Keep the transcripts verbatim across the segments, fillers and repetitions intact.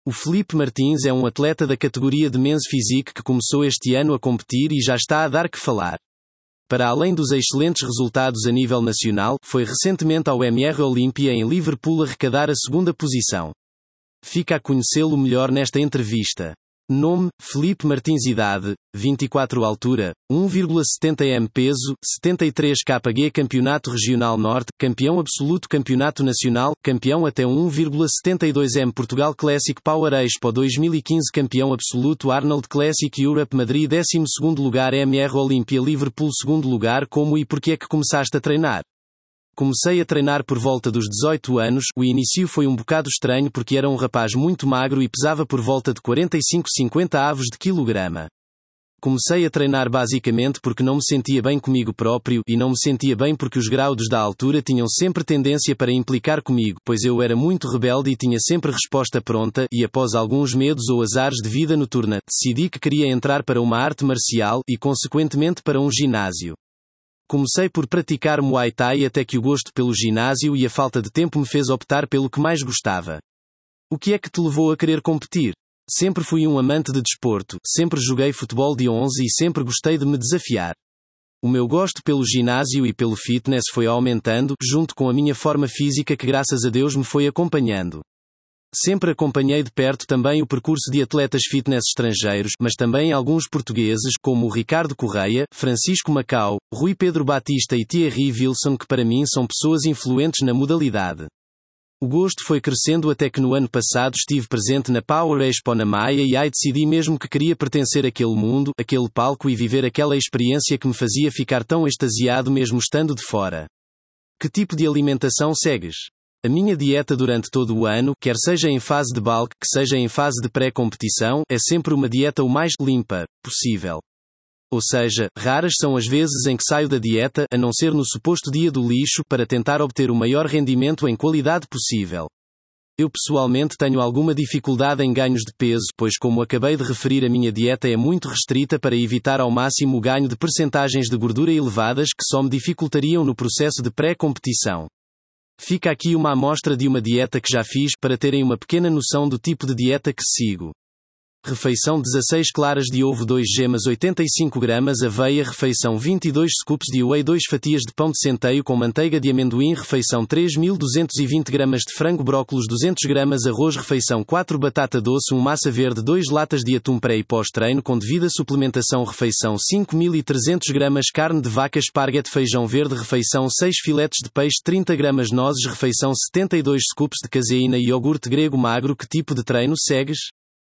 O Felipe Martins é um atleta da categoria de Men's Physique que começou este ano a competir e já está a dar que falar. Para além dos excelentes resultados a nível nacional, foi recentemente ao M R Olympia em Liverpool arrecadar a segunda posição. Fica a conhecê-lo melhor nesta entrevista. Nome: Felipe Martins. Idade: vinte e quatro. Altura: um vírgula setenta metros. Peso: setenta e três quilos. Campeonato Regional Norte, campeão absoluto. Campeonato Nacional, campeão até um vírgula setenta e dois metros. Portugal Classic Power Expo dois mil e quinze, campeão absoluto. Arnold Classic Europe Madrid, décimo segundo lugar. M R Olympia Liverpool, segundo lugar. Como e porquê é que começaste a treinar? Comecei a treinar por volta dos dezoito anos. O início foi um bocado estranho porque era um rapaz muito magro e pesava por volta de quarenta e cinco a cinquenta avos de quilograma. Comecei a treinar basicamente porque não me sentia bem comigo próprio, e não me sentia bem porque os graus da altura tinham sempre tendência para implicar comigo, pois eu era muito rebelde e tinha sempre resposta pronta, e após alguns medos ou azares de vida noturna, decidi que queria entrar para uma arte marcial, e consequentemente para um ginásio. Comecei por praticar Muay Thai até que o gosto pelo ginásio e a falta de tempo me fez optar pelo que mais gostava. O que é que te levou a querer competir? Sempre fui um amante de desporto, sempre joguei futebol de onze e sempre gostei de me desafiar. O meu gosto pelo ginásio e pelo fitness foi aumentando, junto com a minha forma física que graças a Deus me foi acompanhando. Sempre acompanhei de perto também o percurso de atletas fitness estrangeiros, mas também alguns portugueses, como o Ricardo Correia, Francisco Macau, Rui Pedro Batista e Thierry Wilson, que para mim são pessoas influentes na modalidade. O gosto foi crescendo até que no ano passado estive presente na Power Expo na Maia e aí decidi mesmo que queria pertencer àquele mundo, àquele palco e viver aquela experiência que me fazia ficar tão extasiado mesmo estando de fora. Que tipo de alimentação segues? A minha dieta durante todo o ano, quer seja em fase de bulk, que seja em fase de pré-competição, é sempre uma dieta o mais limpa possível. Ou seja, raras são as vezes em que saio da dieta, a não ser no suposto dia do lixo, para tentar obter o maior rendimento em qualidade possível. Eu pessoalmente tenho alguma dificuldade em ganhos de peso, pois como acabei de referir a minha dieta é muito restrita para evitar ao máximo o ganho de percentagens de gordura elevadas que só me dificultariam no processo de pré-competição. Fica aqui uma amostra de uma dieta que já fiz, para terem uma pequena noção do tipo de dieta que sigo. Refeição: dezasseis claras de ovo, duas gemas, oitenta e cinco gramas aveia. Refeição: vinte e dois scoops de whey, duas fatias de pão de centeio com manteiga de amendoim. Refeição: três mil duzentos e vinte gramas de frango, brócolos, duzentos gramas arroz. Refeição: quatro batata doce, uma massa verde, duas latas de atum pré e pós-treino com devida suplementação. Refeição: cinco mil e trezentos gramas carne de vaca, esparguete, feijão verde. Refeição: seis filetes de peixe, trinta gramas nozes. Refeição: setenta e dois scoops de caseína e iogurte grego magro. Que tipo de treino segues?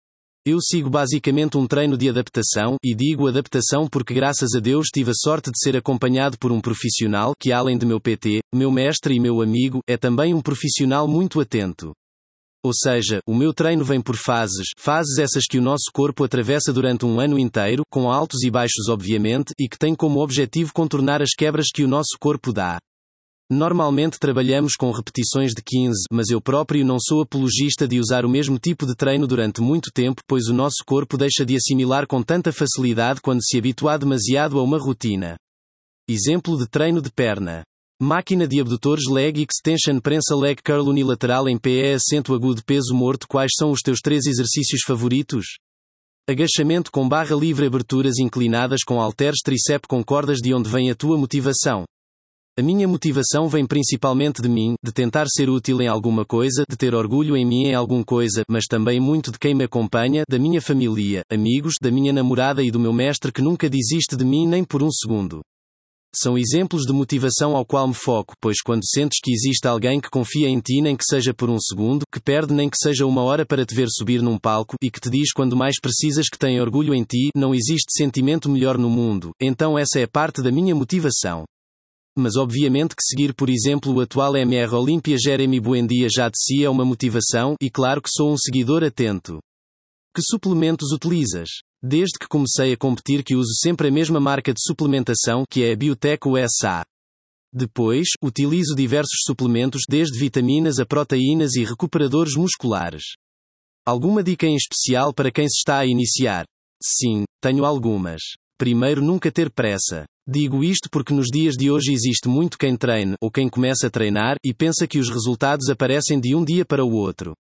Eu sigo basicamente um treino de adaptação, e digo adaptação porque graças a Deus tive a sorte de ser acompanhado por um profissional que, além de meu P T, meu mestre e meu amigo, é também um profissional muito atento. Ou seja, o meu treino vem por fases, fases essas que o nosso corpo atravessa durante um ano inteiro, com altos e baixos obviamente, e que tem como objetivo contornar as quebras que o nosso corpo dá. Normalmente trabalhamos com repetições de quinze, mas eu próprio não sou apologista de usar o mesmo tipo de treino durante muito tempo, pois o nosso corpo deixa de assimilar com tanta facilidade quando se habituar demasiado a uma rotina. Exemplo de treino de perna. Máquina de abdutores leg extension, prensa leg curl unilateral em pé, acento agudo, peso morto. Quais são os teus três exercícios favoritos? Agachamento com barra livre, aberturas inclinadas com halteres, tricep com cordas. De onde vem a tua motivação? A minha motivação vem principalmente de mim, de tentar ser útil em alguma coisa, de ter orgulho em mim em alguma coisa, mas também muito de quem me acompanha, da minha família, amigos, da minha namorada e do meu mestre que nunca desiste de mim nem por um segundo. São exemplos de motivação ao qual me foco, pois quando sentes que existe alguém que confia em ti nem que seja por um segundo, que perde nem que seja uma hora para te ver subir num palco, e que te diz quando mais precisas que tem orgulho em ti, não existe sentimento melhor no mundo, então essa é parte da minha motivação. Mas obviamente que seguir por exemplo o atual M R Olympia Jeremy Buendia já de si é uma motivação, e claro que sou um seguidor atento. Que suplementos utilizas? Desde que comecei a competir que uso sempre a mesma marca de suplementação, que é a Biotech U S A. Depois, utilizo diversos suplementos, desde vitaminas a proteínas e recuperadores musculares. Alguma dica em especial para quem se está a iniciar? Sim, tenho algumas. Primeiro, nunca ter pressa. Digo isto porque nos dias de hoje existe muito quem treine, ou quem começa a treinar, e pensa que os resultados aparecem de um dia para o outro.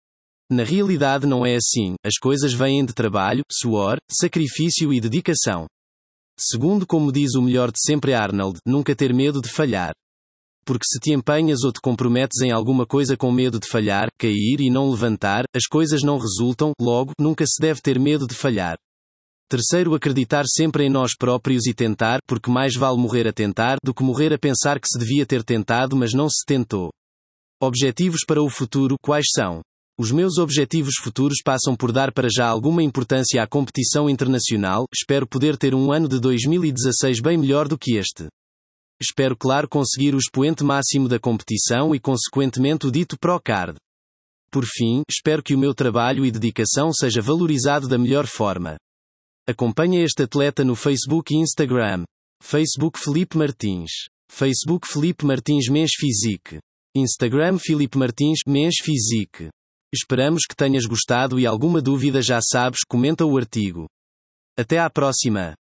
Na realidade não é assim, as coisas vêm de trabalho, suor, sacrifício e dedicação. Segundo, como diz o melhor de sempre Arnold, nunca ter medo de falhar. Porque se te empenhas ou te comprometes em alguma coisa com medo de falhar, cair e não levantar, as coisas não resultam, logo, nunca se deve ter medo de falhar. Terceiro, acreditar sempre em nós próprios e tentar, porque mais vale morrer a tentar do que morrer a pensar que se devia ter tentado mas não se tentou. Objetivos para o futuro, quais são? Os meus objetivos futuros passam por dar para já alguma importância à competição internacional, espero poder ter um ano de dois mil e dezasseis bem melhor do que este. Espero, claro, conseguir o expoente máximo da competição e consequentemente o dito Pro Card. Por fim, espero que o meu trabalho e dedicação seja valorizado da melhor forma. Acompanhe este atleta no Facebook e Instagram. Facebook Felipe Martins. Facebook Felipe Martins Mens Physique. Instagram Felipe Martins Mens Physique. Esperamos que tenhas gostado e alguma dúvida já sabes, comenta o artigo. Até à próxima.